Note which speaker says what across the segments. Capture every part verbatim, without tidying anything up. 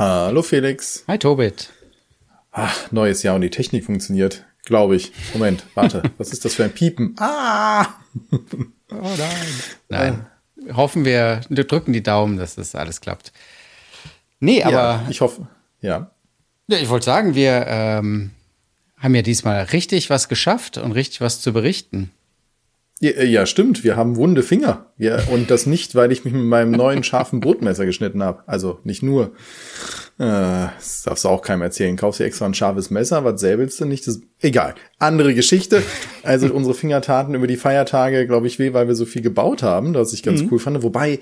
Speaker 1: Hallo Felix.
Speaker 2: Hi Tobit.
Speaker 1: Ach, neues Jahr und die Technik funktioniert, glaube ich. Moment, warte, was ist das für ein Piepen? Ah!
Speaker 2: Oh nein. Nein, äh. hoffen wir, wir drücken die Daumen, dass das alles klappt. Nee, aber...
Speaker 1: Ja, ich hoffe, ja.
Speaker 2: Ich wollte sagen, wir ähm, haben ja diesmal richtig was geschafft und richtig was zu berichten.
Speaker 1: Ja, ja, stimmt. Wir haben wunde Finger. Ja, und das nicht, weil ich mich mit meinem neuen scharfen Brotmesser geschnitten habe. Also nicht nur. Äh, das darfst du auch keinem erzählen. Kaufst dir extra ein scharfes Messer, was säbelst du nicht? Das, egal. Andere Geschichte. Also unsere Finger taten über die Feiertage, glaube ich, weh, weil wir so viel gebaut haben, was ich ganz mhm. cool fand. Wobei,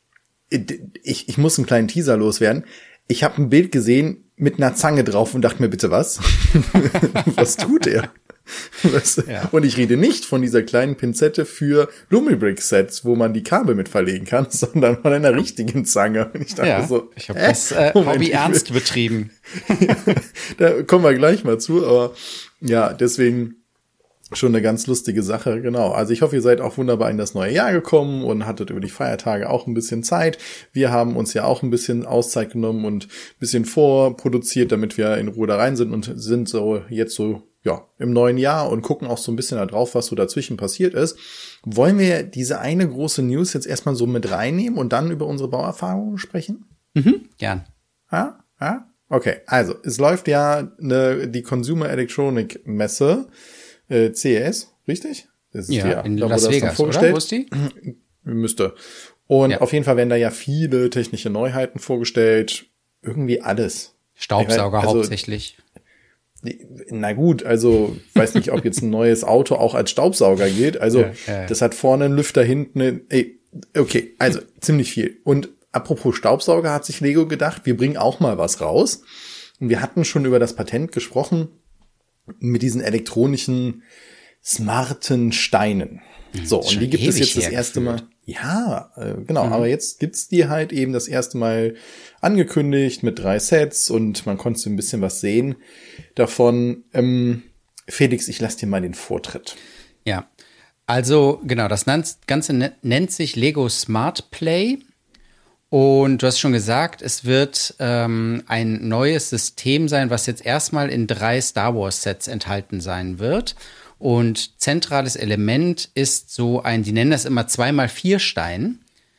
Speaker 1: ich, ich muss einen kleinen Teaser loswerden. Ich habe ein Bild gesehen mit einer Zange drauf und dachte mir, bitte was? Was tut er? Was? Ja. Und ich rede nicht von dieser kleinen Pinzette für Lumibrick-Sets, wo man die Kabel mit verlegen kann, sondern von einer richtigen Zange. Und ich dachte
Speaker 2: ja,
Speaker 1: so,
Speaker 2: ich habe äh, das äh, Hobby ernst betrieben.
Speaker 1: Ja, da kommen wir gleich mal zu, aber ja, deswegen schon eine ganz lustige Sache, genau. Also ich hoffe, ihr seid auch wunderbar in das neue Jahr gekommen und hattet über die Feiertage auch ein bisschen Zeit. Wir haben uns ja auch ein bisschen Auszeit genommen und ein bisschen vorproduziert, damit wir in Ruhe da rein sind und sind so jetzt so ja im neuen Jahr und gucken auch so ein bisschen da drauf, was so dazwischen passiert ist. Wollen wir diese eine große News jetzt erstmal so mit reinnehmen und dann über unsere Bauerfahrungen sprechen?
Speaker 2: Mhm, gern.
Speaker 1: Ja, ja? Okay, also es läuft ja eine, die Consumer Electronic Messe, C E S, richtig?
Speaker 2: Das ist ja, die, in da, Las Vegas, oder? Wo ist die?
Speaker 1: Müsste. Und ja. Auf jeden Fall werden da ja viele technische Neuheiten vorgestellt. Irgendwie alles.
Speaker 2: Staubsauger also, hauptsächlich.
Speaker 1: Na gut, also ich weiß nicht, ob jetzt ein neues Auto auch als Staubsauger gilt. Also ja, ja. Das hat vorne einen Lüfter, hinten einen, ey, okay, also ziemlich viel. Und apropos Staubsauger hat sich Lego gedacht, wir bringen auch mal was raus. Und wir hatten schon über das Patent gesprochen, mit diesen elektronischen, smarten Steinen. So, und die gibt es jetzt das erste Mal. Ja, äh, genau, mhm. aber jetzt gibt's die halt eben das erste Mal angekündigt mit drei Sets und man konnte so ein bisschen was sehen davon. Ähm, Felix, ich lasse dir mal den Vortritt.
Speaker 2: Ja, also genau, das Ganze nennt sich Lego Smart Play. Und du hast schon gesagt, es wird ähm, ein neues System sein, was jetzt erstmal in drei Star Wars Sets enthalten sein wird. Und zentrales Element ist so ein, die nennen das immer zwei mal vier Stein.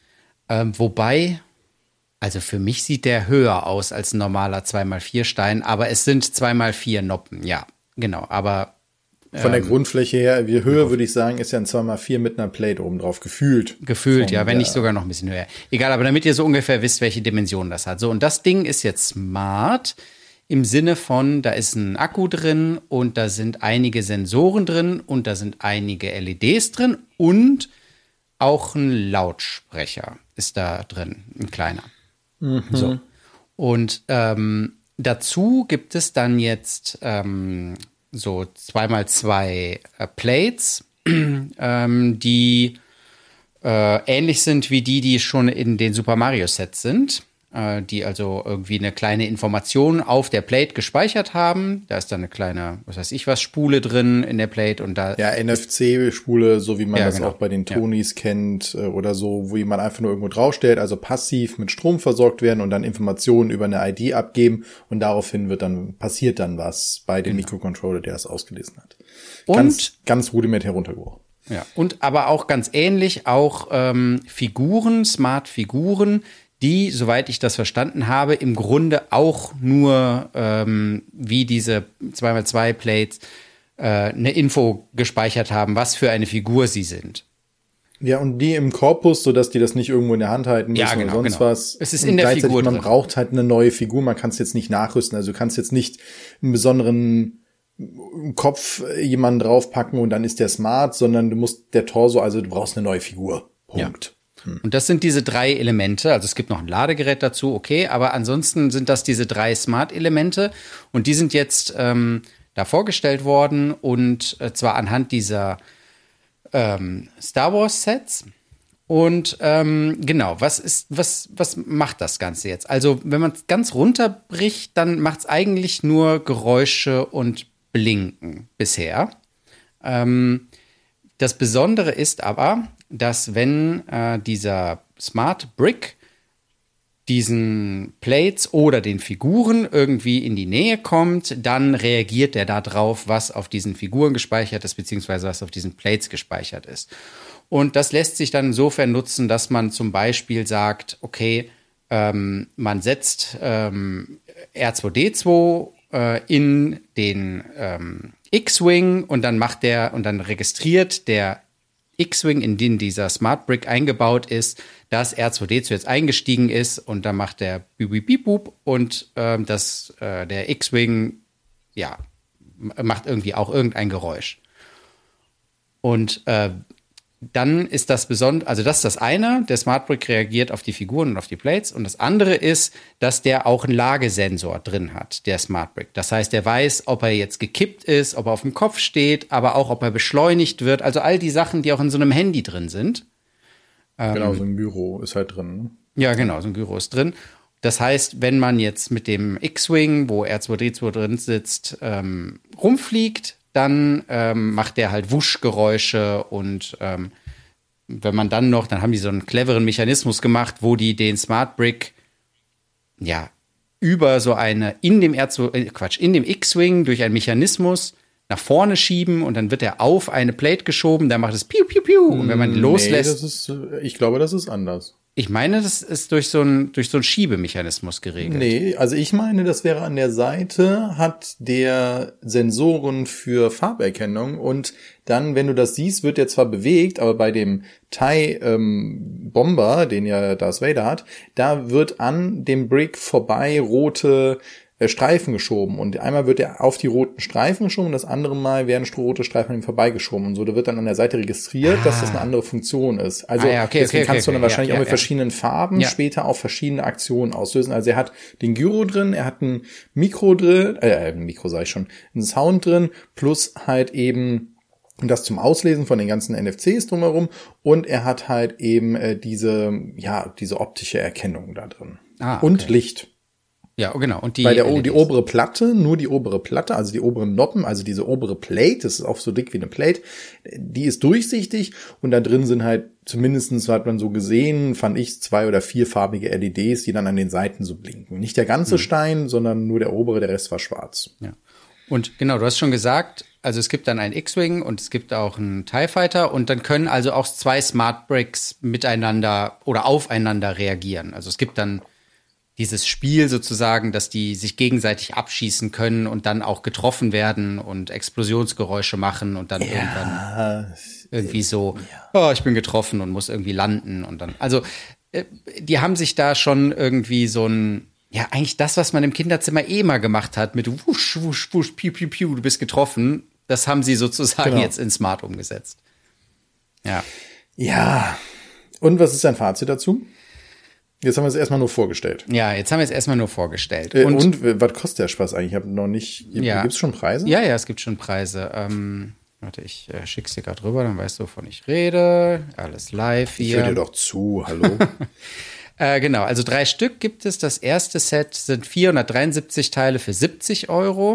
Speaker 2: Ähm, wobei, also für mich sieht der höher aus als ein normaler zwei mal vier Stein, aber es sind zwei mal vier Noppen, ja, genau, aber
Speaker 1: von der ähm, Grundfläche her, wie Höhe würde ich sagen, ist ja ein zwei mal vier mit einer Plate oben drauf, gefühlt.
Speaker 2: Gefühlt, ja, wenn nicht sogar noch ein bisschen höher. Egal, aber damit ihr so ungefähr wisst, welche Dimensionen das hat. So, und das Ding ist jetzt smart im Sinne von, da ist ein Akku drin und da sind einige Sensoren drin und da sind einige L E Ds drin und auch ein Lautsprecher ist da drin, ein kleiner. Mhm. So. Und ähm, dazu gibt es dann jetzt ähm, so zwei mal zwei äh, Plates, ähm, die äh, ähnlich sind wie die, die schon in den Super Mario Sets sind, äh, die also irgendwie eine kleine Information auf der Plate gespeichert haben. Da ist dann eine kleine, was weiß ich was, Spule drin in der Plate und da
Speaker 1: ja, N F C-Spule, so wie man
Speaker 2: ja,
Speaker 1: das
Speaker 2: genau.
Speaker 1: auch bei den Tonys ja. kennt äh, oder so, wo jemand einfach nur irgendwo draufstellt, also passiv mit Strom versorgt werden und dann Informationen über eine I D abgeben und daraufhin wird dann passiert dann was bei dem genau. Mikrocontroller, der es ausgelesen hat.
Speaker 2: Und
Speaker 1: ganz, ganz rudimentär heruntergebrochen.
Speaker 2: Ja, und aber auch ganz ähnlich auch ähm, Figuren, Smart-Figuren, die, soweit ich das verstanden habe, im Grunde auch nur ähm, wie diese zwei mal zwei Plates äh, eine Info gespeichert haben, was für eine Figur sie sind.
Speaker 1: Ja, und die im Korpus, sodass die das nicht irgendwo in der Hand halten müssen
Speaker 2: ja, genau,
Speaker 1: oder sonst
Speaker 2: genau.
Speaker 1: was.
Speaker 2: Es ist in der Figur
Speaker 1: man
Speaker 2: drin.
Speaker 1: braucht halt eine neue Figur, man kann es jetzt nicht nachrüsten. Also du kannst jetzt nicht einen besonderen Kopf jemanden draufpacken und dann ist der smart, sondern du musst der Torso, also du brauchst eine neue Figur. Punkt.
Speaker 2: Ja. Hm. Und das sind diese drei Elemente. Also es gibt noch ein Ladegerät dazu, okay, aber ansonsten sind das diese drei Smart-Elemente und die sind jetzt ähm, da vorgestellt worden und äh, zwar anhand dieser ähm, Star Wars Sets. Und ähm, genau, was ist, was, was macht das Ganze jetzt? Also, wenn man es ganz runterbricht, dann macht es eigentlich nur Geräusche und Blinken bisher. Ähm, das Besondere ist aber, dass wenn äh, dieser Smart Brick diesen Plates oder den Figuren irgendwie in die Nähe kommt, dann reagiert er da drauf, was auf diesen Figuren gespeichert ist, beziehungsweise was auf diesen Plates gespeichert ist. Und das lässt sich dann insofern nutzen, dass man zum Beispiel sagt, okay, ähm, man setzt ähm, R zwei D zwei äh, in den ähm, X-Wing und dann macht der und dann registriert der X-Wing, in den dieser Smart Brick eingebaut ist, dass R zwei D zwei jetzt eingestiegen ist und dann macht der Bip Bip Bip Boop und ähm, das, äh, der X-Wing, ja, macht irgendwie auch irgendein Geräusch. Und äh, dann ist das besonders, also das ist das eine, der Smart Brick reagiert auf die Figuren und auf die Plates. Und das andere ist, dass der auch einen Lagesensor drin hat, der Smart Brick. Das heißt, der weiß, ob er jetzt gekippt ist, ob er auf dem Kopf steht, aber auch, ob er beschleunigt wird. Also all die Sachen, die auch in so einem Handy drin sind.
Speaker 1: Genau, so ein Gyro ist halt drin. Ne?
Speaker 2: Ja, genau, so ein Gyro ist drin. Das heißt, wenn man jetzt mit dem X-Wing, wo R zwei D zwei drin sitzt, ähm, rumfliegt, dann ähm, macht der halt Wuschgeräusche und ähm, wenn man dann noch, dann haben die so einen cleveren Mechanismus gemacht, wo die den Smart Brick ja über so eine in dem R zwei, äh, Quatsch, in dem X-Wing durch einen Mechanismus nach vorne schieben und dann wird er auf eine Plate geschoben, dann macht es piu piu piu und wenn man ihn loslässt,
Speaker 1: nee, das ist, ich glaube, das ist anders.
Speaker 2: Ich meine, das ist durch so einen durch so einen Schiebemechanismus geregelt.
Speaker 1: Nee, also ich meine, das wäre an der Seite, hat der Sensoren für Farberkennung und dann, wenn du das siehst, wird der zwar bewegt, aber bei dem TIE ähm, Bomber, den ja Darth Vader hat, da wird an dem Brick vorbei rote Streifen geschoben und einmal wird er auf die roten Streifen geschoben und das andere Mal werden rote Streifen an ihm vorbeigeschoben und so, da wird dann an der Seite registriert, ah. dass das eine andere Funktion ist. Also
Speaker 2: ah, ja, okay,
Speaker 1: deswegen
Speaker 2: okay,
Speaker 1: kannst
Speaker 2: okay,
Speaker 1: du dann
Speaker 2: okay,
Speaker 1: wahrscheinlich
Speaker 2: ja,
Speaker 1: auch mit
Speaker 2: ja,
Speaker 1: verschiedenen Farben
Speaker 2: ja.
Speaker 1: später auch verschiedene Aktionen auslösen. Also er hat den Gyro drin, er hat ein Mikro drin, äh, ein Mikro sag ich schon, ein Sound drin, plus halt eben das zum Auslesen von den ganzen N F Cs drumherum und er hat halt eben äh, diese, ja, diese optische Erkennung da drin.
Speaker 2: Ah, okay.
Speaker 1: Und Licht.
Speaker 2: Ja, genau. Und die,
Speaker 1: Weil der, die obere Platte, nur die obere Platte, also die oberen Noppen, also diese obere Plate, das ist auch so dick wie eine Plate, die ist durchsichtig und da drin sind halt, zumindestens hat man so gesehen, fand ich, zwei oder vier farbige L E Ds, die dann an den Seiten so blinken. Nicht der ganze hm. Stein, sondern nur der obere, der Rest war schwarz.
Speaker 2: Ja. Und genau, du hast schon gesagt, also es gibt dann einen X-Wing und es gibt auch einen TIE Fighter und dann können also auch zwei Smart Bricks miteinander oder aufeinander reagieren. Also es gibt dann dieses Spiel sozusagen, dass die sich gegenseitig abschießen können und dann auch getroffen werden und Explosionsgeräusche machen und dann ja, irgendwann irgendwie so, ja. oh, ich bin getroffen und muss irgendwie landen und dann, also äh, die haben sich da schon irgendwie so ein, ja, eigentlich das, was man im Kinderzimmer eh mal gemacht hat, mit wusch, wusch, wusch, piu, piu, piu, du bist getroffen, das haben sie sozusagen genau. jetzt in Smart umgesetzt. Ja.
Speaker 1: Ja. Und was ist dein Fazit dazu? Jetzt haben wir es erstmal nur vorgestellt.
Speaker 2: Ja, jetzt haben wir es erstmal nur vorgestellt.
Speaker 1: Äh, und, und was kostet der Spaß eigentlich? Ich habe noch nicht.
Speaker 2: Ja.
Speaker 1: Gibt es schon Preise?
Speaker 2: Ja, ja, es gibt schon Preise. Ähm, warte, ich äh, schick's dir gerade rüber, dann weißt du, wovon ich rede. Alles live hier.
Speaker 1: Ich höre dir doch zu, hallo.
Speaker 2: äh, genau, also drei Stück gibt es. Das erste Set sind vierhundertdreiundsiebzig Teile für siebzig Euro.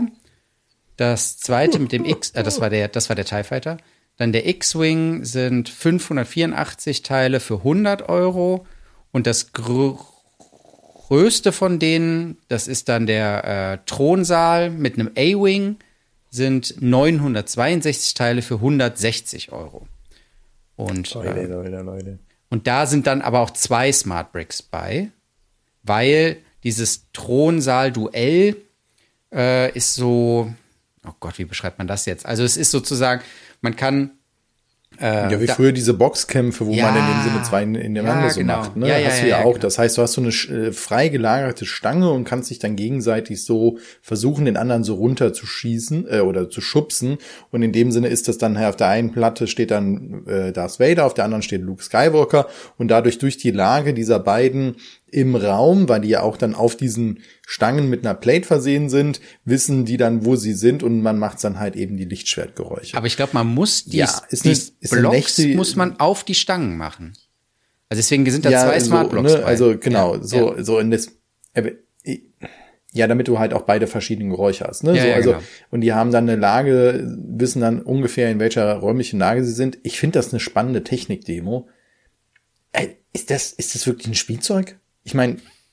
Speaker 2: Das zweite mit dem X, äh, das war der, das war der TIE Fighter. Dann der X-Wing sind fünfhundertvierundachtzig Teile für hundert Euro. Und das gr- größte von denen, das ist dann der äh, Thronsaal mit einem A-Wing, sind neunhundertzweiundsechzig Teile für hundertsechzig Euro. Und,
Speaker 1: Leute,
Speaker 2: äh,
Speaker 1: Leute, Leute.
Speaker 2: Und da sind dann aber auch zwei Smart Bricks bei, weil dieses Thronsaal-Duell äh, ist so, oh Gott, wie beschreibt man das jetzt? Also es ist sozusagen, man kann
Speaker 1: Äh, ja, wie da, früher diese Boxkämpfe, wo ja, man in dem Sinne zwei ineinander
Speaker 2: ja,
Speaker 1: so
Speaker 2: genau.
Speaker 1: macht. Ne?
Speaker 2: Ja, ja,
Speaker 1: hast du
Speaker 2: ja,
Speaker 1: ja, auch.
Speaker 2: Genau.
Speaker 1: Das heißt, du hast so eine äh, frei gelagerte Stange und kannst dich dann gegenseitig so versuchen, den anderen so runterzuschießen äh, oder zu schubsen. Und in dem Sinne ist das dann, auf der einen Platte steht dann äh, Darth Vader, auf der anderen steht Luke Skywalker. Und dadurch durch die Lage dieser beiden im Raum, weil die ja auch dann auf diesen Stangen mit einer Plate versehen sind, wissen die dann, wo sie sind und man macht dann halt eben die Lichtschwertgeräusche.
Speaker 2: Aber ich glaube, man muss die,
Speaker 1: ja, ist
Speaker 2: die
Speaker 1: eine, ist
Speaker 2: Blocks
Speaker 1: nächte,
Speaker 2: muss man auf die Stangen machen. Also deswegen sind da
Speaker 1: ja,
Speaker 2: zwei
Speaker 1: so,
Speaker 2: Smart Blocks
Speaker 1: ne,
Speaker 2: bei.
Speaker 1: Also genau,
Speaker 2: ja,
Speaker 1: so
Speaker 2: ja.
Speaker 1: so in das ja, damit du halt auch beide verschiedene Geräusche hast, ne?
Speaker 2: Ja,
Speaker 1: so,
Speaker 2: ja,
Speaker 1: also
Speaker 2: genau.
Speaker 1: Und die haben dann eine Lage, wissen dann ungefähr in welcher räumlichen Lage sie sind. Ich finde das eine spannende Technik-Demo. Äh, ist das ist das wirklich ein Spielzeug? Ich meine,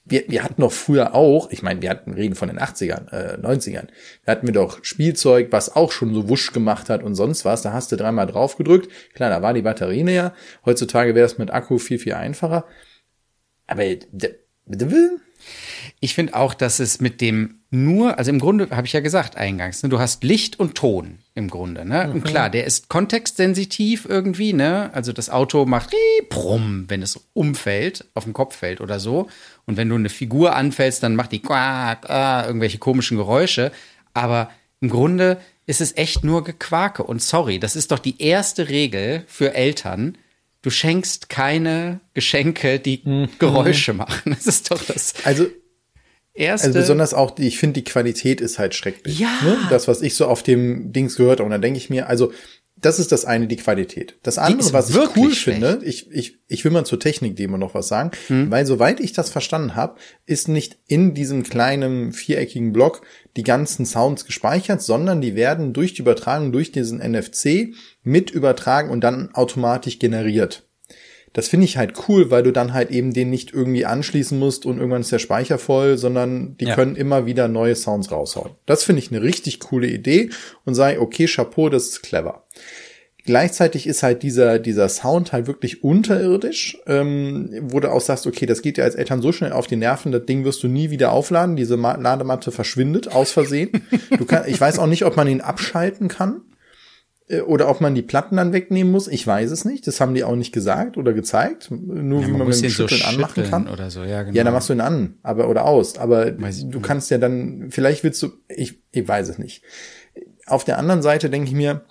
Speaker 1: wir, wir hatten doch früher auch, ich meine, wir hatten reden von den achtzigern, äh, neunzigern, da hatten wir doch Spielzeug, was auch schon so wusch gemacht hat und sonst was. Da hast du dreimal drauf gedrückt. Klar, da war die Batterie näher. Heutzutage wäre das mit Akku viel, viel einfacher. Aber bitte?
Speaker 2: Ich finde auch, dass es mit dem nur, also im Grunde habe ich ja gesagt eingangs, ne, du hast Licht und Ton im Grunde, ne? Mhm. Und klar, der ist kontextsensitiv irgendwie, ne? Also das Auto macht brumm, wenn es umfällt, auf den Kopf fällt oder so. Und wenn du eine Figur anfällst, dann macht die quack, ah, irgendwelche komischen Geräusche. Aber im Grunde ist es echt nur Gequake. Und sorry, das ist doch die erste Regel für Eltern. Du schenkst keine Geschenke, die mhm. Geräusche machen. Das ist doch das.
Speaker 1: Also
Speaker 2: Erste.
Speaker 1: Also besonders auch, die, ich finde, die Qualität ist halt schrecklich.
Speaker 2: Ja.
Speaker 1: Ne? Das, was ich so auf dem Dings gehört habe. Und dann denke ich mir, also das ist das eine, die Qualität. Das andere, was ich cool schlecht. finde, ich, ich, ich will mal zur Technik-Demo noch was sagen, hm. weil soweit ich das verstanden habe, ist nicht in diesem kleinen viereckigen Block die ganzen Sounds gespeichert, sondern die werden durch die Übertragung, durch diesen N F C mit übertragen und dann automatisch generiert. Das finde ich halt cool, weil du dann halt eben den nicht irgendwie anschließen musst und irgendwann ist der Speicher voll, sondern die ja. können immer wieder neue Sounds raushauen. Das finde ich eine richtig coole Idee und sei, okay, Chapeau, das ist clever. Gleichzeitig ist halt dieser dieser Sound halt wirklich unterirdisch, ähm, wo du auch sagst, okay, das geht dir als Eltern so schnell auf die Nerven, das Ding wirst du nie wieder aufladen, diese Ma- Ladematte verschwindet aus Versehen. Du kann, ich weiß auch nicht, ob man ihn abschalten kann. Oder ob man die Platten dann wegnehmen muss, ich weiß es nicht. Das haben die auch nicht gesagt oder gezeigt. Nur ja, wie man, man mit dem Schütteln so anmachen kann.
Speaker 2: Oder so. Ja, genau.
Speaker 1: Ja, dann machst du ihn an, aber oder aus. Aber du kannst ja dann, vielleicht willst du, ich, ich weiß es nicht. Auf der anderen Seite denke ich mir,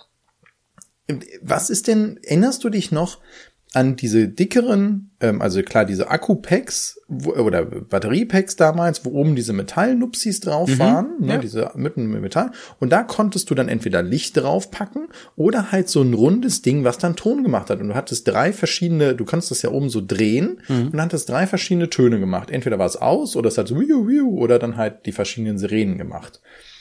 Speaker 1: was ist denn, erinnerst du dich noch an diese dickeren, ähm, also klar, diese Akku-Packs wo, oder Batterie-Packs damals, wo oben diese Metallnupsis drauf mhm, waren, ne, ja. diese mitten mit Metall. Und da konntest du dann entweder Licht draufpacken oder halt so ein rundes Ding, was dann Ton gemacht hat. Und du hattest drei verschiedene, du kannst das ja oben so drehen mhm. und hattest drei verschiedene Töne gemacht. Entweder war es aus oder es hat so wiu, wiu, oder dann halt die verschiedenen Sirenen gemacht.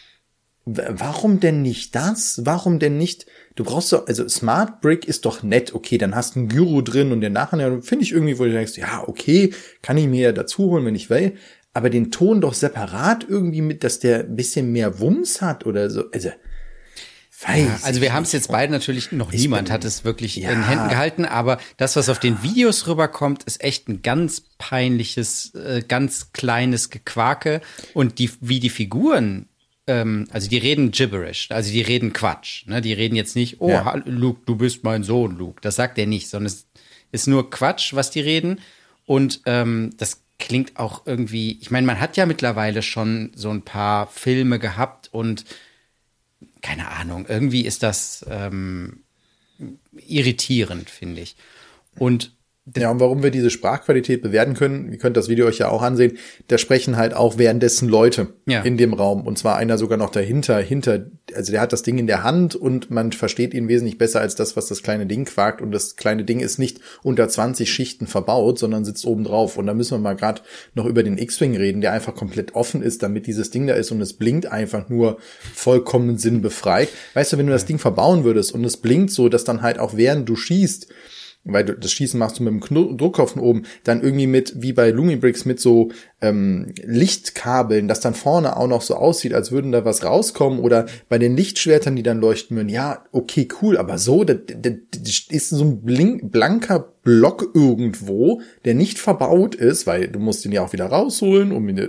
Speaker 1: Warum denn nicht das? Warum denn nicht? Du brauchst doch, also Smart Brick ist doch nett, okay, dann hast du einen Gyro drin und den nachher, finde ich irgendwie, wo du denkst, ja, okay, kann ich mir dazu holen, wenn ich will, aber den Ton doch separat irgendwie mit, dass der ein bisschen mehr Wumms hat oder so, also, weiß
Speaker 2: ja, also wir haben es jetzt beide natürlich, noch niemand bin, hat es wirklich ja. in Händen gehalten, aber das, was auf den Videos rüberkommt, ist echt ein ganz peinliches, äh, ganz kleines Gequake und die, wie die Figuren also die reden gibberish, also die reden Quatsch, ne? Die reden jetzt nicht, oh, ja. Luke, du bist mein Sohn, Luke. Das sagt er nicht, sondern es ist nur Quatsch, was die reden. Und ähm, das klingt auch irgendwie, ich meine, man hat ja mittlerweile schon so ein paar Filme gehabt und keine Ahnung, irgendwie ist das ähm, irritierend, finde ich. Und
Speaker 1: Ja, und warum wir diese Sprachqualität bewerten können, ihr könnt das Video euch ja auch ansehen, da sprechen halt auch währenddessen Leute ja. in dem Raum. Und zwar einer sogar noch dahinter, hinter, also der hat das Ding in der Hand und man versteht ihn wesentlich besser als das, was das kleine Ding quakt. Und das kleine Ding ist nicht unter zwanzig Schichten verbaut, sondern sitzt oben drauf. Und da müssen wir mal gerade noch über den X-Wing reden, der einfach komplett offen ist, damit dieses Ding da ist und es blinkt einfach nur vollkommen sinnbefreit. Weißt du, wenn du das Ding verbauen würdest und es blinkt so, dass dann halt auch während du schießt, weil du das Schießen machst du mit dem Kno- Druckkopf oben, dann irgendwie mit, wie bei Lumibricks, mit so ähm, Lichtkabeln, das dann vorne auch noch so aussieht, als würden da was rauskommen, oder bei den Lichtschwertern, die dann leuchten würden, ja, okay, cool, aber so, das, das, das ist so ein blink, blanker Block irgendwo, der nicht verbaut ist, weil du musst ihn ja auch wieder rausholen, um ihn,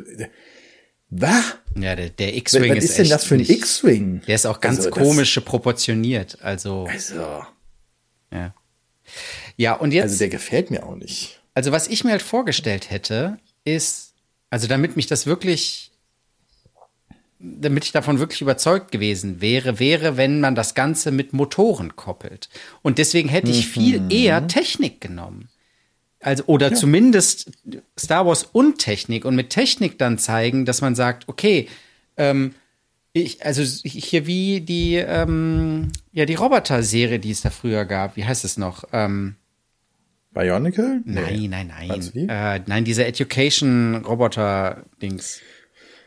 Speaker 1: was?
Speaker 2: Ja, der, der X-Wing
Speaker 1: was
Speaker 2: ist
Speaker 1: ist denn
Speaker 2: echt
Speaker 1: das für ein
Speaker 2: nicht,
Speaker 1: X-Wing?
Speaker 2: Der ist auch ganz also, komisch proportioniert, also.
Speaker 1: Also.
Speaker 2: Ja. Ja, und jetzt.
Speaker 1: Also der gefällt mir auch nicht.
Speaker 2: Also was ich mir halt vorgestellt hätte, ist, also damit mich das wirklich, damit ich davon wirklich überzeugt gewesen wäre, wäre, wenn man das Ganze mit Motoren koppelt. Und deswegen hätte ich viel mhm. eher Technik genommen. Also, oder ja. zumindest Star Wars und Technik. Und mit Technik dann zeigen, dass man sagt, okay, ähm, ich, also hier wie die, ähm, ja, die Roboter-Serie, die es da früher gab. Wie heißt es noch? Ähm,
Speaker 1: Bionicle?
Speaker 2: Nein, nein, nein. Äh, nein, diese Education-Roboter-Dings.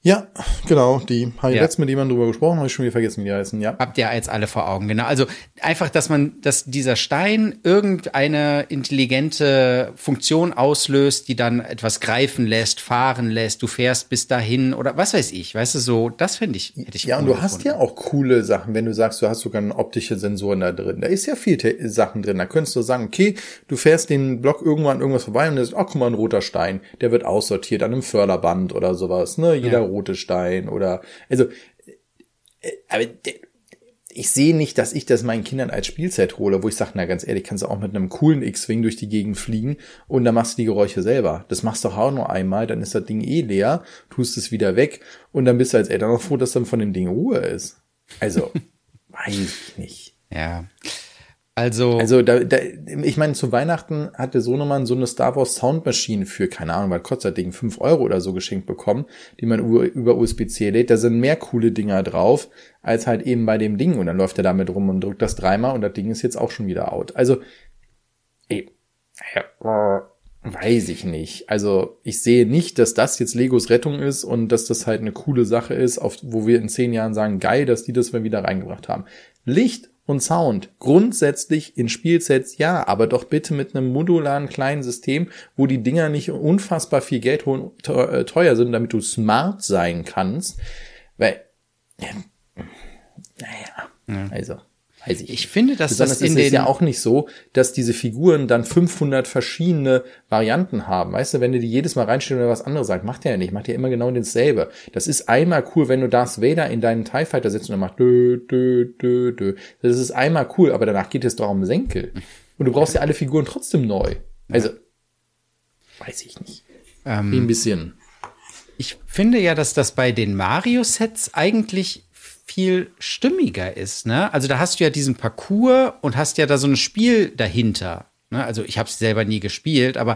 Speaker 1: Ja, genau, die habe ich
Speaker 2: Ja.
Speaker 1: letztens mit jemandem drüber gesprochen, habe ich schon wieder vergessen, wie die heißen, ja.
Speaker 2: Habt ihr jetzt alle vor Augen, genau. Also einfach, dass man, dass dieser Stein irgendeine intelligente Funktion auslöst, die dann etwas greifen lässt, fahren lässt, du fährst bis dahin oder was weiß ich, weißt du, so, das finde ich, hätte ich
Speaker 1: Ja, und
Speaker 2: cool
Speaker 1: du hast
Speaker 2: gefunden.
Speaker 1: ja auch coole Sachen, wenn du sagst, du hast sogar optische Sensoren da drin. Da ist ja viel Te- Sachen drin. Da könntest du sagen, okay, du fährst den Block irgendwann irgendwas vorbei und ist, ach, guck mal, ein roter Stein. Der wird aussortiert an einem Förderband oder sowas, ne? Jeder
Speaker 2: Ja.
Speaker 1: rote Stein oder, also, äh, aber der, ich sehe nicht, dass ich das meinen Kindern als Spielzeit hole, wo ich sage, na ganz ehrlich, kannst du auch mit einem coolen X-Wing durch die Gegend fliegen und dann machst du die Geräusche selber. Das machst du doch auch nur einmal, dann ist das Ding eh leer, tust es wieder weg und dann bist du als Eltern noch froh, dass dann von dem Ding Ruhe ist. Also, weiß ich nicht.
Speaker 2: Ja. Also,
Speaker 1: Also, da, da, ich meine, zu Weihnachten hat der Sohnemann so eine Star Wars Soundmaschine für, keine Ahnung, was kostet das Ding, fünf Euro oder so geschenkt bekommen, die man über, über U S B C lädt. Da sind mehr coole Dinger drauf, als halt eben bei dem Ding. Und dann läuft er damit rum und drückt das dreimal und das Ding ist jetzt auch schon wieder out. Also, ey, ja, weiß ich nicht. Also, ich sehe nicht, dass das jetzt Legos Rettung ist und dass das halt eine coole Sache ist, auf, wo wir in zehn Jahren sagen, geil, dass die das mal wieder reingebracht haben. Licht und Sound grundsätzlich in Spielsets ja, aber doch bitte mit einem modularen kleinen System, wo die Dinger nicht unfassbar viel Geld holen, teuer sind, damit du smart sein kannst. Weil, ja, naja, ja. also, weiß ich.
Speaker 2: ich finde, dass
Speaker 1: Besonders
Speaker 2: das in
Speaker 1: ist es
Speaker 2: den
Speaker 1: ja auch nicht so, dass diese Figuren dann fünfhundert verschiedene Varianten haben. Weißt du, wenn du die jedes Mal reinstellst oder was anderes sagt, macht der ja nicht, macht ja immer genau dasselbe. Das ist einmal cool, wenn du Darth Vader in deinen TIE Fighter setzt und er macht dö, dö, dö, dö. Das ist einmal cool, aber danach geht es doch um Senkel. Und du brauchst ja alle Figuren trotzdem neu. Also, weiß ich nicht.
Speaker 2: ähm,
Speaker 1: Ein bisschen.
Speaker 2: Ich finde ja, dass das bei den Mario-Sets eigentlich viel stimmiger ist, ne? Also da hast du ja diesen Parcours und hast ja da so ein Spiel dahinter, ne? Also ich habe es selber nie gespielt, aber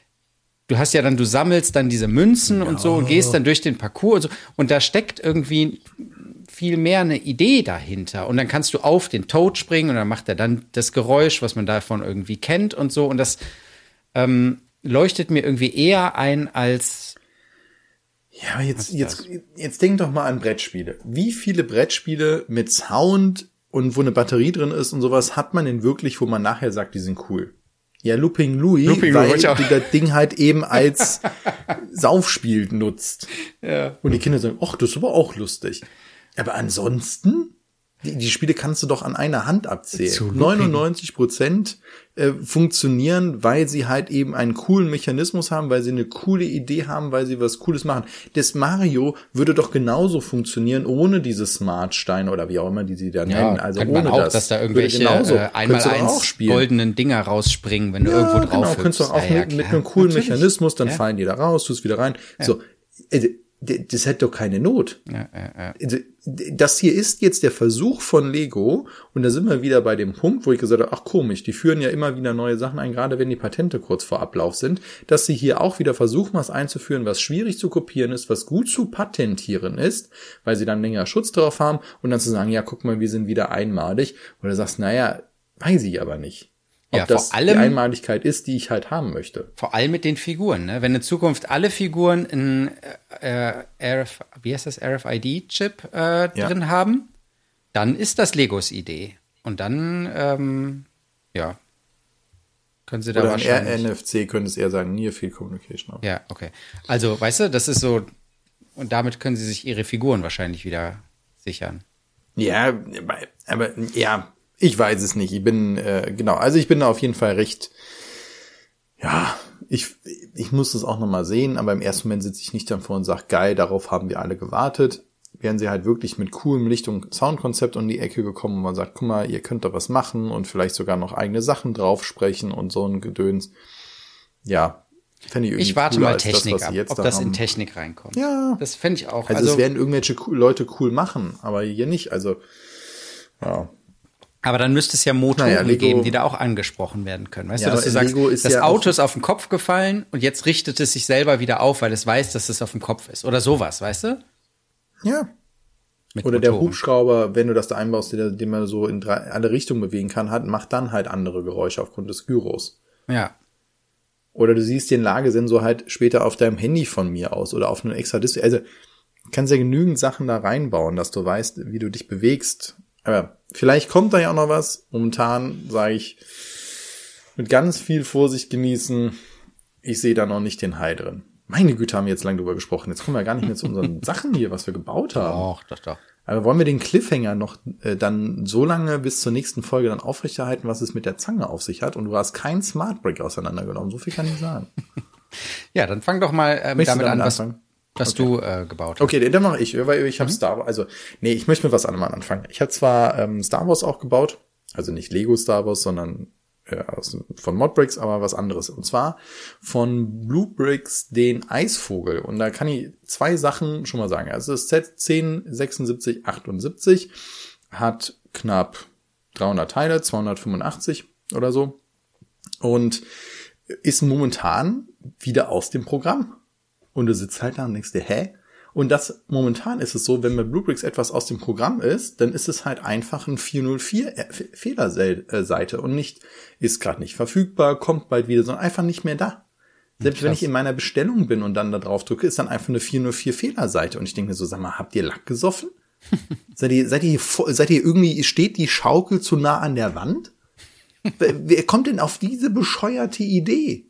Speaker 2: du hast ja dann, du sammelst dann diese Münzen ja. und so und gehst dann durch den Parcours und so und da steckt irgendwie viel mehr eine Idee dahinter und dann kannst du auf den Toad springen und dann macht er dann das Geräusch, was man davon irgendwie kennt und so und das ähm, leuchtet mir irgendwie eher ein als
Speaker 1: Ja, aber jetzt, jetzt, jetzt denk doch mal an Brettspiele. Wie viele Brettspiele mit Sound und wo eine Batterie drin ist und sowas hat man denn wirklich, wo man nachher sagt, die sind cool? Ja, Looping Louis,
Speaker 2: Looping
Speaker 1: weil
Speaker 2: Louis,
Speaker 1: du das Ding halt eben als Saufspiel nutzt.
Speaker 2: ja.
Speaker 1: Und die Kinder sagen, ach, das ist aber auch lustig. Aber ansonsten, die, die Spiele kannst du doch an einer Hand abzählen. neunundneunzig Prozent äh, funktionieren, weil sie halt eben einen coolen Mechanismus haben, weil sie eine coole Idee haben, weil sie was Cooles machen. Das Mario würde doch genauso funktionieren ohne diese Smart-Steine oder wie auch immer die sie da
Speaker 2: Ja,
Speaker 1: nennen. Also
Speaker 2: könnte
Speaker 1: ohne
Speaker 2: man auch,
Speaker 1: das.
Speaker 2: dass da
Speaker 1: Würde
Speaker 2: irgendwelche
Speaker 1: genauso.
Speaker 2: äh, einmal
Speaker 1: Könntest du doch auch
Speaker 2: eins
Speaker 1: spielen.
Speaker 2: goldenen Dinger rausspringen, wenn du
Speaker 1: Ja,
Speaker 2: irgendwo drauf
Speaker 1: genau,
Speaker 2: hüpfst.
Speaker 1: könntest du auch
Speaker 2: ja, ja,
Speaker 1: mit, mit
Speaker 2: klar.
Speaker 1: einem coolen
Speaker 2: Natürlich.
Speaker 1: Mechanismus, dann
Speaker 2: ja.
Speaker 1: fallen die da raus, tust wieder rein.
Speaker 2: Ja.
Speaker 1: So, äh, d- das hat doch keine Not.
Speaker 2: Ja, ja, ja.
Speaker 1: Also, das hier ist jetzt der Versuch von Lego und da sind wir wieder bei dem Punkt, wo ich gesagt habe, ach komisch, die führen ja immer wieder neue Sachen ein, gerade wenn die Patente kurz vor Ablauf sind, dass sie hier auch wieder versuchen, was einzuführen, was schwierig zu kopieren ist, was gut zu patentieren ist, weil sie dann länger Schutz drauf haben und dann zu sagen, ja, guck mal, wir sind wieder einmalig. Und du sagst, naja, weiß ich aber nicht. Ob
Speaker 2: Ja,
Speaker 1: das
Speaker 2: vor allem-
Speaker 1: die Einmaligkeit ist, die ich halt haben möchte.
Speaker 2: Vor allem mit den Figuren, ne? Wenn in Zukunft alle Figuren einen äh, R F, wie heißt das, R F I D-Chip äh,
Speaker 1: Ja.
Speaker 2: drin haben, dann ist das Legos Idee. Und dann, ähm, ja, können sie da
Speaker 1: Oder ein
Speaker 2: wahrscheinlich.
Speaker 1: N F C könnte es eher sagen, Near Field Communication. Auch.
Speaker 2: Ja, okay. Also, weißt du, das ist so, und damit können sie sich ihre Figuren wahrscheinlich wieder sichern.
Speaker 1: Ja, aber ja, ich weiß es nicht. Ich bin, äh, genau, also ich bin da auf jeden Fall recht, ja, ich, ich muss das auch nochmal sehen, aber im ersten Moment sitze ich nicht davor und sage, geil, darauf haben wir alle gewartet. Wären sie halt wirklich mit coolem Licht- und Soundkonzept um die Ecke gekommen und man sagt, guck mal, ihr könnt da was machen und vielleicht sogar noch eigene Sachen drauf sprechen und so ein Gedöns. Ja, fände ich irgendwie
Speaker 2: Ich warte
Speaker 1: cooler
Speaker 2: mal
Speaker 1: als
Speaker 2: Technik
Speaker 1: das, was
Speaker 2: ab,
Speaker 1: sie jetzt
Speaker 2: ob
Speaker 1: da
Speaker 2: das
Speaker 1: haben.
Speaker 2: in Technik reinkommt.
Speaker 1: Ja.
Speaker 2: Das fände ich auch.
Speaker 1: Also,
Speaker 2: Also,
Speaker 1: es werden irgendwelche cool, Leute cool machen, aber hier nicht. Also, ja.
Speaker 2: aber dann müsste es ja Motoren
Speaker 1: Naja, Lego-
Speaker 2: geben, die da auch angesprochen werden können. Weißt
Speaker 1: Ja,
Speaker 2: du, dass
Speaker 1: aber
Speaker 2: du sagst,
Speaker 1: Lego ist
Speaker 2: das
Speaker 1: ja
Speaker 2: Auto
Speaker 1: auch-
Speaker 2: ist auf den Kopf gefallen und jetzt richtet es sich selber wieder auf, weil es weiß, dass es auf dem Kopf ist. Oder sowas, weißt du?
Speaker 1: Ja.
Speaker 2: Mit
Speaker 1: Oder der
Speaker 2: Motoren.
Speaker 1: Hubschrauber, wenn du das da einbaust, den, den man so in drei, alle Richtungen bewegen kann, hat, macht dann halt andere Geräusche aufgrund des Gyros.
Speaker 2: Ja.
Speaker 1: Oder du siehst den Lagesensor halt später auf deinem Handy von mir aus oder auf einem extra Display. Also, kannst ja genügend Sachen da reinbauen, dass du weißt, wie du dich bewegst. Aber vielleicht kommt da ja auch noch was. Momentan sage ich, mit ganz viel Vorsicht genießen. Ich sehe da noch nicht den Hai drin. Meine Güte, haben wir jetzt lange drüber gesprochen. Jetzt kommen wir gar nicht mehr zu unseren Sachen hier, was wir gebaut haben.
Speaker 2: Doch, doch, doch.
Speaker 1: Aber wollen wir den Cliffhanger noch äh, dann so lange bis zur nächsten Folge dann aufrechterhalten, was es mit der Zange auf sich hat? Und du hast kein Smart Brick auseinandergenommen. So viel kann ich sagen.
Speaker 2: Ja, dann fang doch mal ähm, damit, damit an, was, was
Speaker 1: okay.
Speaker 2: du äh, gebaut hast.
Speaker 1: Okay, dann mache ich, weil ich habe
Speaker 2: mhm.
Speaker 1: Star Wars, also nee, ich möchte mit was anderem anfangen. Ich habe zwar ähm, Star Wars auch gebaut, also nicht Lego Star Wars, sondern äh, aus, von Modbricks, aber was anderes. Und zwar von Blue Bricks den Eisvogel. Und da kann ich zwei Sachen schon mal sagen. Also das Set zehn sechsundsiebzig achtundsiebzig hat knapp dreihundert Teile, zweihundertfünfundachtzig oder so. Und ist momentan wieder aus dem Programm. Und du sitzt halt da und denkst dir, hä? Und das, momentan ist es so, wenn bei Bluebricks etwas aus dem Programm ist, dann ist es halt einfach ein vier null vier Fehlerseite und nicht, ist gerade nicht verfügbar, kommt bald wieder, sondern einfach nicht mehr da. Selbst Krass. Wenn ich in meiner Bestellung bin und dann da drauf drücke, ist dann einfach eine vier null vier Fehlerseite. Und ich denke mir so, sag mal, habt ihr Lack gesoffen? seid ihr, seid ihr, seid ihr irgendwie, steht die Schaukel zu nah an der Wand? Wer kommt denn auf diese bescheuerte Idee?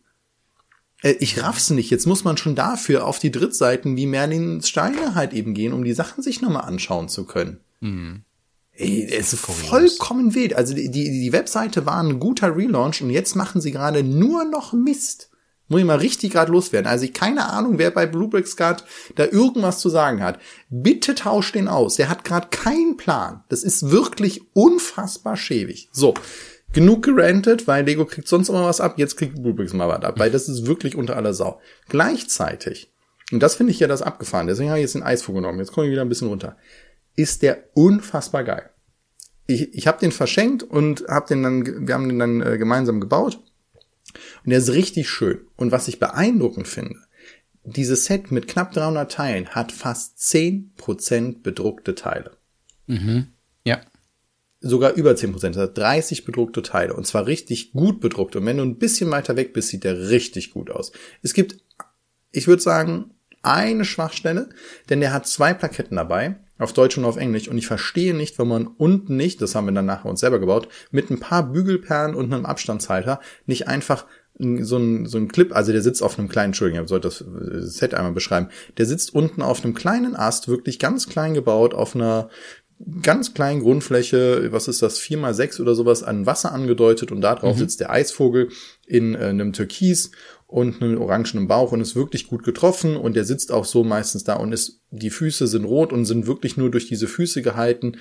Speaker 1: Ich raff's nicht. Jetzt muss man schon dafür auf die Drittseiten wie Merlin Steiner halt eben gehen, um die Sachen sich nochmal anschauen zu können. Mhm. Ey, es ist vollkommen wild. Also die, die, die Webseite war ein guter Relaunch und jetzt machen sie gerade nur noch Mist. Muss ich mal richtig gerade loswerden. Also ich keine Ahnung, wer bei Bluebricks gerade da irgendwas zu sagen hat. Bitte tausch den aus. Der hat gerade keinen Plan. Das ist wirklich unfassbar schäbig. So. Genug gerantet, weil Lego kriegt sonst immer was ab, jetzt kriegt Bluebricks mal was ab, weil das ist wirklich unter aller Sau. Gleichzeitig, und das finde ich ja das abgefahren, deswegen habe ich jetzt den Eisvogel genommen, jetzt komme ich wieder ein bisschen runter, ist der unfassbar geil. Ich, ich habe den verschenkt und hab den dann, wir haben den dann äh, gemeinsam gebaut und der ist richtig schön. Und was ich beeindruckend finde, dieses Set mit knapp dreihundert Teilen hat fast zehn Prozent bedruckte Teile.
Speaker 2: Mhm. Ja.
Speaker 1: Sogar über zehn Prozent, das hat dreißig bedruckte Teile und zwar richtig gut bedruckt. Und wenn du ein bisschen weiter weg bist, sieht der richtig gut aus. Es gibt, ich würde sagen, eine Schwachstelle, denn der hat zwei Plaketten dabei, auf Deutsch und auf Englisch. Und ich verstehe nicht, wenn man unten nicht, das haben wir dann nachher uns selber gebaut, mit ein paar Bügelperlen und einem Abstandshalter nicht einfach so ein, so ein Clip, also der sitzt auf einem kleinen, Entschuldigung, ich sollte das Set einmal beschreiben, der sitzt unten auf einem kleinen Ast, wirklich ganz klein gebaut, auf einer ganz kleinen Grundfläche, was ist das, vier mal sechs oder sowas, an Wasser angedeutet und da drauf mhm. sitzt der Eisvogel in äh, einem Türkis und einem orangenen Bauch und ist wirklich gut getroffen und der sitzt auch so meistens da und ist, die Füße sind rot und sind wirklich nur durch diese Füße gehalten.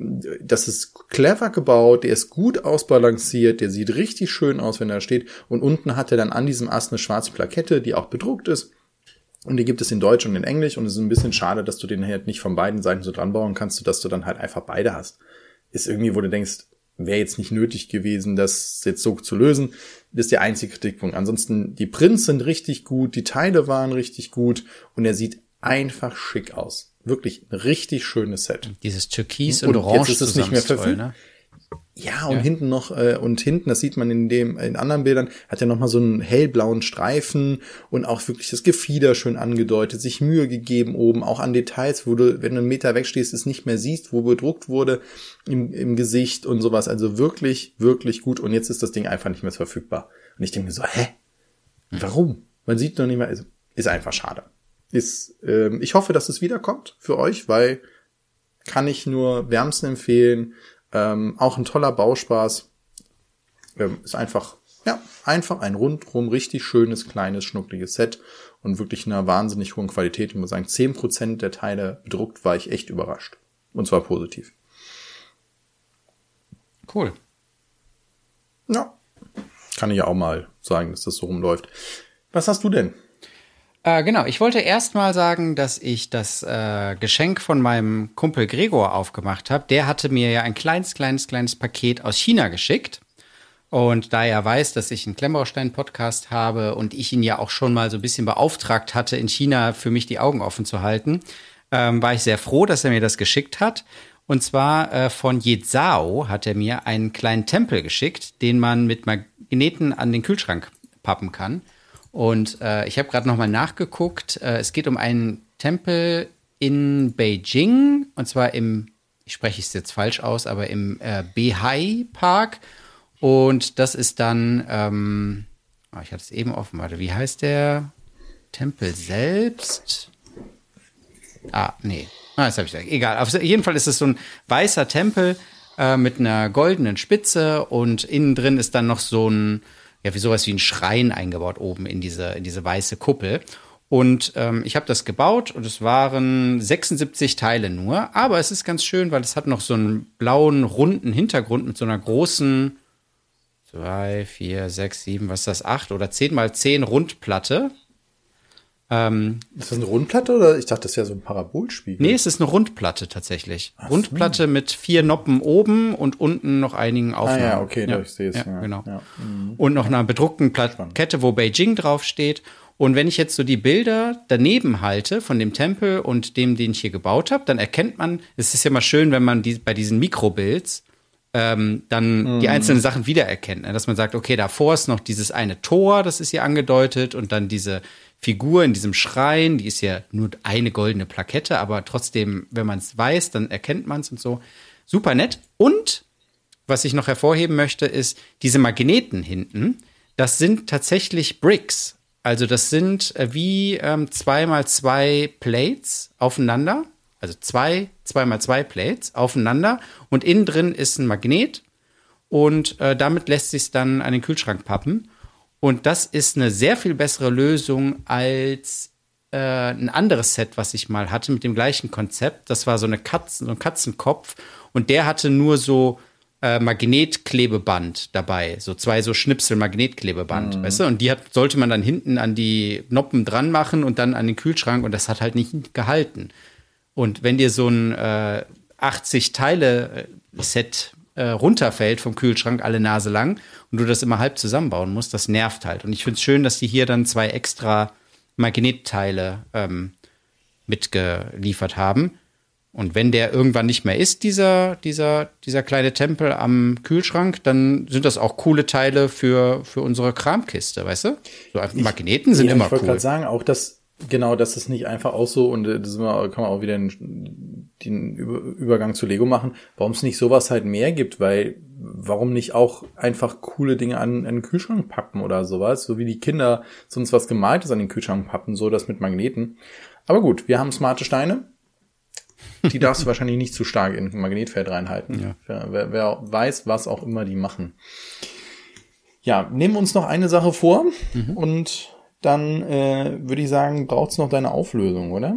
Speaker 1: Das ist clever gebaut, der ist gut ausbalanciert, der sieht richtig schön aus, wenn er steht und unten hat er dann an diesem Ast eine schwarze Plakette, die auch bedruckt ist. Und die gibt es in Deutsch und in Englisch und es ist ein bisschen schade, dass du den halt nicht von beiden Seiten so dran bauen kannst, sodass du dann halt einfach beide hast. Ist irgendwie, wo du denkst, wäre jetzt nicht nötig gewesen, das jetzt so zu lösen. Das ist der einzige Kritikpunkt. Ansonsten, die Prints sind richtig gut, die Teile waren richtig gut und er sieht einfach schick aus. Wirklich ein richtig schönes Set.
Speaker 2: Dieses Türkis und, und Orange
Speaker 1: jetzt ist es nicht mehr verfügbar. Ne? Ja, und ja. hinten noch, äh, und hinten, das sieht man in dem, in anderen Bildern, hat er nochmal so einen hellblauen Streifen und auch wirklich das Gefieder schön angedeutet, sich Mühe gegeben oben, auch an Details, wo du, wenn du einen Meter wegstehst, es nicht mehr siehst, wo bedruckt wurde im, im Gesicht und sowas. Also wirklich, wirklich gut. Und jetzt ist das Ding einfach nicht mehr verfügbar. Und ich denke mir so, hä? Warum? Man sieht noch nicht mehr, also, ist einfach schade. Ist, ähm, ich hoffe, dass es wiederkommt für euch, weil kann ich nur wärmsten empfehlen. Ähm, auch ein toller Bauspaß. Ähm, ist einfach, ja, einfach ein rundrum richtig schönes, kleines, schnuckliges Set und wirklich einer wahnsinnig hohen Qualität. Ich muss sagen, zehn Prozent der Teile bedruckt, war ich echt überrascht. Und zwar positiv.
Speaker 2: Cool.
Speaker 1: Ja. Kann ich ja auch mal sagen, dass das so rumläuft. Was hast du denn?
Speaker 2: Äh, genau, ich wollte erst mal sagen, dass ich das äh, Geschenk von meinem Kumpel Gregor aufgemacht habe. Der hatte mir ja ein kleines, kleines, kleines Paket aus China geschickt. Und da er weiß, dass ich einen Klemmbaustein-Podcast habe und ich ihn ja auch schon mal so ein bisschen beauftragt hatte, in China für mich die Augen offen zu halten, ähm, war ich sehr froh, dass er mir das geschickt hat. Und zwar äh, von Yezhao hat er mir einen kleinen Tempel geschickt, den man mit Magneten an den Kühlschrank pappen kann. Und äh, ich habe gerade noch mal nachgeguckt. Äh, es geht um einen Tempel in Beijing, und zwar im, ich spreche es jetzt falsch aus, aber im äh, Beihai Park. Und das ist dann, ähm, oh, ich hatte es eben offen, warte, wie heißt der Tempel selbst? Ah, nee, ah, das habe ich gesagt. Egal, auf jeden Fall ist es so ein weißer Tempel äh, mit einer goldenen Spitze und innen drin ist dann noch so ein, ja, wie sowas wie ein Schrein eingebaut oben in diese, in diese weiße Kuppel. Und ähm, ich habe das gebaut und es waren sechsundsiebzig Teile nur. Aber es ist ganz schön, weil es hat noch so einen blauen, runden Hintergrund mit so einer großen zwei, vier, sechs, sieben, was ist das, acht oder zehn mal zehn Rundplatte. Ähm,
Speaker 1: ist das eine Rundplatte oder? Ich dachte, das ist ja so ein Parabolspiegel.
Speaker 2: Nee, es ist eine Rundplatte tatsächlich.
Speaker 1: Ach so.
Speaker 2: Rundplatte mit vier Noppen oben und unten noch einigen Aufnahmen.
Speaker 1: Ah ja, okay,
Speaker 2: ja,
Speaker 1: ich sehe es.
Speaker 2: Ja,
Speaker 1: ja,
Speaker 2: genau.
Speaker 1: Ja. Mhm.
Speaker 2: Und noch einer bedruckten Plakette, wo Beijing draufsteht. Und wenn ich jetzt so die Bilder daneben halte von dem Tempel und dem, den ich hier gebaut habe, dann erkennt man, es ist ja mal schön, wenn man die, bei diesen Mikrobuilds ähm, dann mhm. die einzelnen Sachen wiedererkennt. Ne? Dass man sagt, okay, davor ist noch dieses eine Tor, das ist hier angedeutet, und dann diese Figur in diesem Schrein, die ist ja nur eine goldene Plakette, aber trotzdem, wenn man es weiß, dann erkennt man es und so. Super nett. Und was ich noch hervorheben möchte, ist diese Magneten hinten. Das sind tatsächlich Bricks. Also das sind äh, wie ähm, zwei mal zwei Plates aufeinander. Also zwei, zwei mal zwei Plates aufeinander. Und innen drin ist ein Magnet. Und äh, damit lässt sich es dann an den Kühlschrank pappen. Und das ist eine sehr viel bessere Lösung als äh, ein anderes Set, was ich mal hatte mit dem gleichen Konzept. Das war so eine Katzen, so ein Katzenkopf. Und der hatte nur so äh, Magnetklebeband dabei. So zwei so Schnipsel-Magnetklebeband, mhm. weißt du? Und die hat, sollte man dann hinten an die Noppen dran machen und dann an den Kühlschrank. Und das hat halt nicht gehalten. Und wenn dir so ein äh, achtzig-Teile-Set äh, runterfällt vom Kühlschrank, alle Nase lang, und du das immer halb zusammenbauen musst, das nervt halt. Und ich finde es schön, dass die hier dann zwei extra Magnetteile ähm, mitgeliefert haben. Und wenn der irgendwann nicht mehr ist, dieser, dieser, dieser kleine Tempel am Kühlschrank, dann sind das auch coole Teile für, für unsere Kramkiste, weißt du? So ich, Magneten sind ja, immer
Speaker 1: ich cool. Ich wollte gerade sagen, auch das, genau, das ist nicht einfach auch so, und das ist immer, kann man auch wieder den, den Übergang zu Lego machen, warum es nicht sowas halt mehr gibt, weil warum nicht auch einfach coole Dinge an, an den Kühlschrank pappen oder sowas, so wie die Kinder sonst was Gemaltes an den Kühlschrank pappen, so das mit Magneten. Aber gut, wir haben smarte Steine. Die darfst du wahrscheinlich nicht zu stark in ein Magnetfeld reinhalten. Ja. Wer, wer weiß, was auch immer die machen. Ja, nehmen wir uns noch eine Sache vor, mhm. und dann äh, würde ich sagen, braucht's noch deine Auflösung, oder?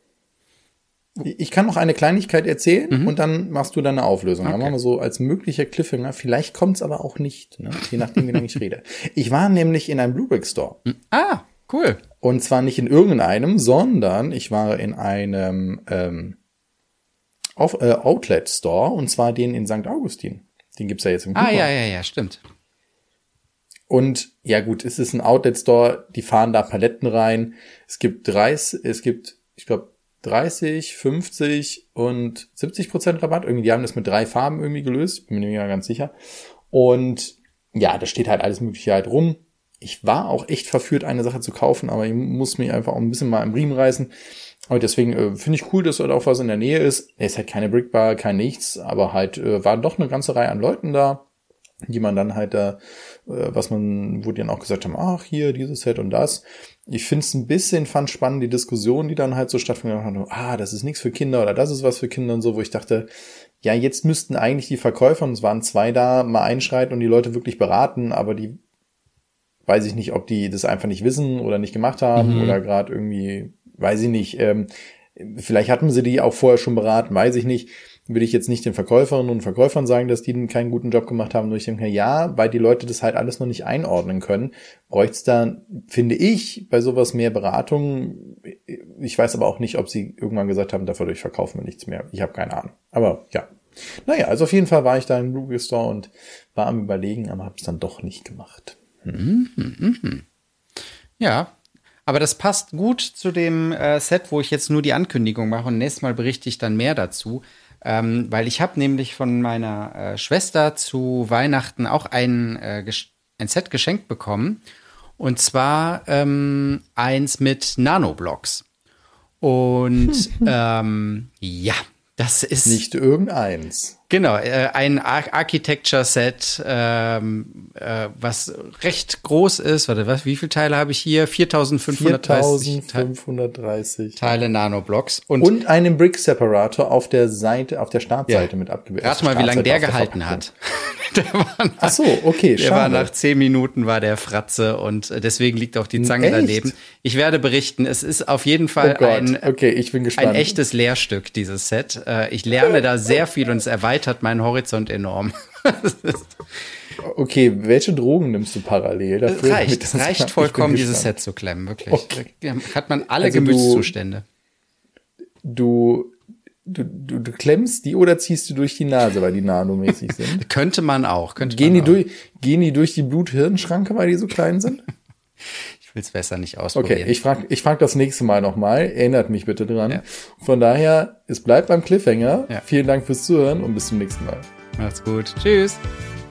Speaker 1: Ich kann noch eine Kleinigkeit erzählen, mhm. und dann machst du deine Auflösung. Okay. Dann machen wir so als möglicher Cliffhanger. Vielleicht kommt's aber auch nicht, ne? Je nachdem, wie lange ich rede. Ich war nämlich in einem Bluebrick Store.
Speaker 2: Ah, cool.
Speaker 1: Und zwar nicht in irgendeinem, sondern ich war in einem ähm, auf, äh, Outlet Store, und zwar den in Sankt Augustin. Den gibt's ja jetzt im Kuba.
Speaker 2: Ah, ja, ja, ja, stimmt.
Speaker 1: Und ja gut, es ist ein Outlet Store, die fahren da Paletten rein. Es gibt dreißig, es gibt, ich glaube, dreißig, fünfzig und siebzig Prozent Rabatt. Irgendwie, die haben das mit drei Farben irgendwie gelöst, bin mir nicht mehr ganz sicher. Und ja, da steht halt alles Mögliche halt rum. Ich war auch echt verführt, eine Sache zu kaufen, aber ich muss mich einfach auch ein bisschen mal im Riemen reißen. Aber deswegen äh, finde ich cool, dass dort auch was in der Nähe ist. Es ist halt keine Brickbar, kein nichts, aber halt äh, war doch eine ganze Reihe an Leuten da, die man dann halt da, äh, was man, wo die dann auch gesagt haben, ach, hier, dieses Set und das. Ich finde es ein bisschen, fand spannend, die Diskussion, die dann halt so stattfindet, haben, ah, das ist nichts für Kinder oder das ist was für Kinder und so, wo ich dachte, ja, jetzt müssten eigentlich die Verkäufer, und es waren zwei da, mal einschreiten und die Leute wirklich beraten, aber die, weiß ich nicht, ob die das einfach nicht wissen oder nicht gemacht haben, mhm. oder gerade irgendwie, weiß ich nicht, ähm, vielleicht hatten sie die auch vorher schon beraten, weiß ich nicht. Würde ich jetzt nicht den Verkäuferinnen und Verkäufern sagen, dass die keinen guten Job gemacht haben. Nur ich denke, ja, weil die Leute das halt alles noch nicht einordnen können, bräuchte es da, finde ich, bei sowas mehr Beratung. Ich weiß aber auch nicht, ob sie irgendwann gesagt haben, davon verkaufen wir nichts mehr. Ich habe keine Ahnung. Aber ja. Naja, also auf jeden Fall war ich da im Bluebrick Store und war am Überlegen, aber habe es dann doch nicht gemacht. Hm.
Speaker 2: Mhm, mh. Ja, aber das passt gut zu dem äh, Set, wo ich jetzt nur die Ankündigung mache, und nächstes Mal berichte ich dann mehr dazu. Ähm, weil ich habe nämlich von meiner äh, Schwester zu Weihnachten auch ein, äh, ein Set geschenkt bekommen. Und zwar ähm, eins mit Nanoblocks. Und ähm, ja, das ist
Speaker 1: nicht irgendeins.
Speaker 2: Genau, äh, ein Ar- Architecture-Set, ähm, äh, was recht groß ist. Warte, was? Wie viele Teile habe ich hier? viertausendfünfhundertdreißig
Speaker 1: viertausendfünfhundertdreißig
Speaker 2: Teile Nanoblocks. Und,
Speaker 1: und einen Brick-Separator auf der Seite, auf der Startseite
Speaker 2: ja.
Speaker 1: mit abgebildet.
Speaker 2: Rat mal, wie lange der gehalten hat. Der war nach,
Speaker 1: Ach so, okay,
Speaker 2: der
Speaker 1: schade.
Speaker 2: war nach zehn Minuten war der Fratze und deswegen liegt auch die Zange
Speaker 1: Echt?
Speaker 2: daneben. Ich werde berichten, es ist auf jeden Fall
Speaker 1: Oh Gott,
Speaker 2: ein,
Speaker 1: okay, ich bin gespannt.
Speaker 2: ein echtes Lehrstück, dieses Set. Ich lerne da sehr viel und es erweitert meinen Horizont enorm.
Speaker 1: Okay, welche Drogen nimmst du parallel dafür?
Speaker 2: Es reicht,
Speaker 1: das
Speaker 2: reicht vollkommen, dieses Set zu klemmen, wirklich.
Speaker 1: Okay.
Speaker 2: Da hat man alle
Speaker 1: Also
Speaker 2: Gemütszustände.
Speaker 1: Du, du, du, du klemmst die oder ziehst du durch die Nase, weil die nanomäßig sind?
Speaker 2: Könnte man auch. Könnte
Speaker 1: Gehen
Speaker 2: man
Speaker 1: die,
Speaker 2: auch.
Speaker 1: durch, gehen die durch die Blut-Hirn-Schranke, weil die so klein sind?
Speaker 2: Ich will es besser nicht ausprobieren.
Speaker 1: Okay, ich frage ich frag das nächste Mal nochmal. Erinnert mich bitte dran.
Speaker 2: Ja.
Speaker 1: Von daher, es bleibt beim Cliffhanger.
Speaker 2: Ja.
Speaker 1: Vielen Dank fürs Zuhören und bis zum nächsten Mal.
Speaker 2: Macht's gut. Tschüss.